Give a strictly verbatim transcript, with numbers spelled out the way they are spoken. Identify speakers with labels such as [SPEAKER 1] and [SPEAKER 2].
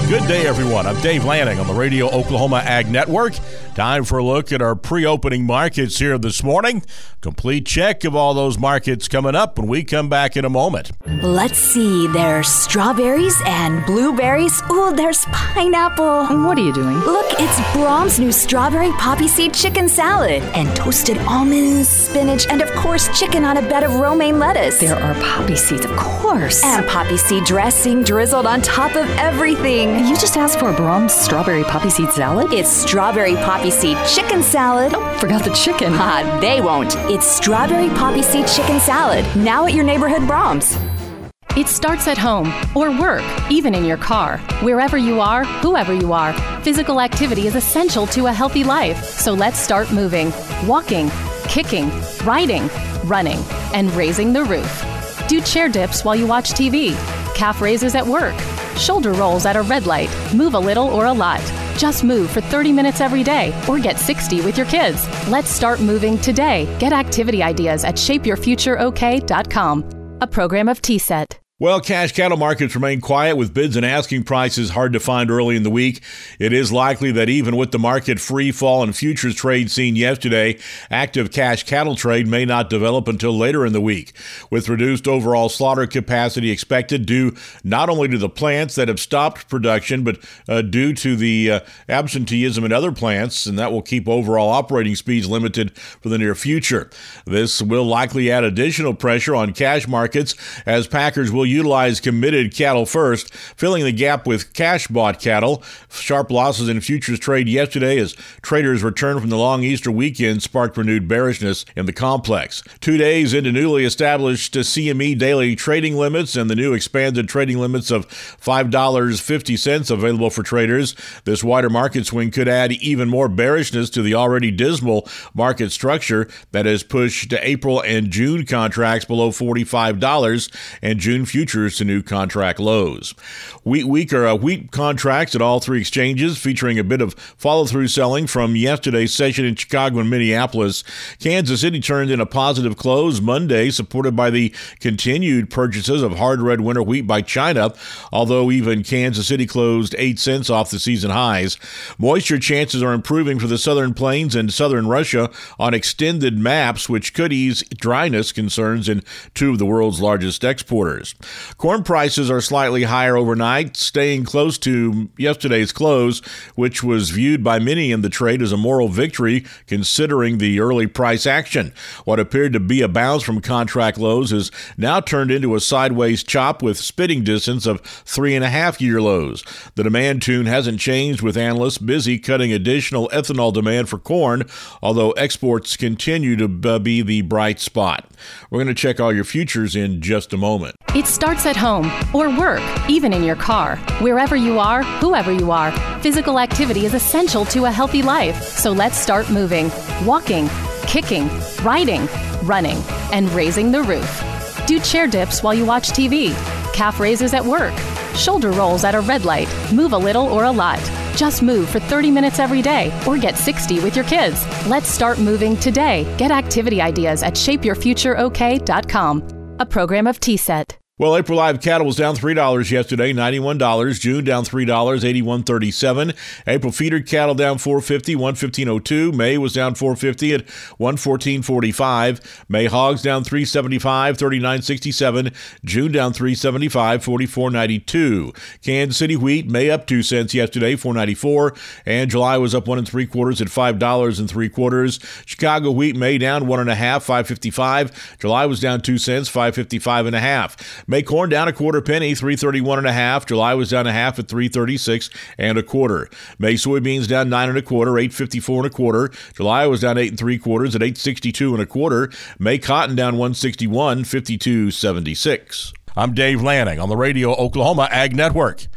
[SPEAKER 1] Good day, everyone. I'm Dave Lanning on the Radio Oklahoma Ag Network. Time for a look at our pre-opening markets here this morning. Complete check of all those markets coming up when we come back in a moment.
[SPEAKER 2] Let's see. There's strawberries and blueberries. Ooh, there's pineapple.
[SPEAKER 3] What are you doing?
[SPEAKER 2] Look, it's Brahms' new strawberry poppy seed chicken salad. And toasted almonds, spinach, and of course chicken on a bed of romaine lettuce.
[SPEAKER 3] There are poppy seeds, of course.
[SPEAKER 2] And poppy seed dressing drizzled on top of everything.
[SPEAKER 3] You just asked for a Brahms strawberry poppy seed salad?
[SPEAKER 2] It's strawberry poppy seed chicken salad.
[SPEAKER 3] Oh, forgot the chicken.
[SPEAKER 2] Ah, they won't. It's strawberry poppy seed chicken salad. Now at your neighborhood Brahms.
[SPEAKER 4] It starts at home or work, even in your car. Wherever you are, whoever you are, physical activity is essential to a healthy life. So let's start moving, walking, kicking, riding, running, and raising the roof. Do chair dips while you watch T V, calf raises at work, shoulder rolls at a red light. Move a little or a lot. Just move for thirty minutes every day or get sixty with your kids. Let's start moving today. Get activity ideas at shape your future o k dot com, a program of T S E T.
[SPEAKER 1] Well, cash cattle markets remain quiet with bids and asking prices hard to find early in the week. It is likely that even with the market free fall and futures trade seen yesterday, active cash cattle trade may not develop until later in the week. With reduced overall slaughter capacity expected due not only to the plants that have stopped production, but uh, due to the uh, absenteeism in other plants, and that will keep overall operating speeds limited for the near future. This will likely add additional pressure on cash markets as packers will utilize committed cattle first, filling the gap with cash-bought cattle. Sharp losses in futures trade yesterday as traders returned from the long Easter weekend sparked renewed bearishness in the complex. Two days into newly established C M E daily trading limits and the new expanded trading limits of five dollars and fifty cents available for traders, this wider market swing could add even more bearishness to the already dismal market structure that has pushed April and June contracts below forty-five dollars and June futures futures to new contract lows. Wheat week are uh, wheat contracts at all three exchanges, featuring a bit of follow-through selling from yesterday's session in Chicago and Minneapolis. Kansas City turned in a positive close Monday, supported by the continued purchases of hard red winter wheat by China, although even Kansas City closed eight cents off the season highs. Moisture chances are improving for the southern plains and southern Russia on extended maps, which could ease dryness concerns in two of the world's largest exporters. Corn prices are slightly higher overnight, staying close to yesterday's close, which was viewed by many in the trade as a moral victory considering the early price action. What appeared to be a bounce from contract lows has now turned into a sideways chop with spitting distance of three and a half year lows. The demand tune hasn't changed, with analysts busy cutting additional ethanol demand for corn, although exports continue to be the bright spot. We're going to check all your futures in just a moment.
[SPEAKER 4] It starts at home or work, even in your car. Wherever you are, whoever you are, physical activity is essential to a healthy life. So let's start moving, walking, kicking, riding, running, and raising the roof. Do chair dips while you watch T V, calf raises at work, shoulder rolls at a red light. Move a little or a lot. Just move for thirty minutes every day or get sixty with your kids. Let's start moving today. Get activity ideas at shape your future o k dot com, a program of T S E T.
[SPEAKER 1] Well, April live cattle was down three dollars yesterday, ninety-one dollars. June down three dollars, eighty-one thirty-seven. April feeder cattle down four fifty, one fifteen oh two. May was down four fifty at one fourteen forty-five. May hogs down three seventy-five, thirty-nine sixty-seven. June down three seventy-five, forty-four ninety-two. Kansas City wheat, May up two cents yesterday, four ninety-four, and July was up one and three quarters at five dollars and three quarters. Chicago wheat, May down one and a half, five fifty-five. July was down two cents, five fifty-five and a half. May corn down a quarter penny, three thirty-one and a half. July was down a half at three thirty-six and a quarter. May soybeans down nine and a quarter, eight fifty-four and a quarter. July was down eight and three quarters at eight sixty-two and a quarter. May cotton down one sixty-one, fifty-two seventy-six. I'm Dave Lanning on the Radio Oklahoma Ag Network.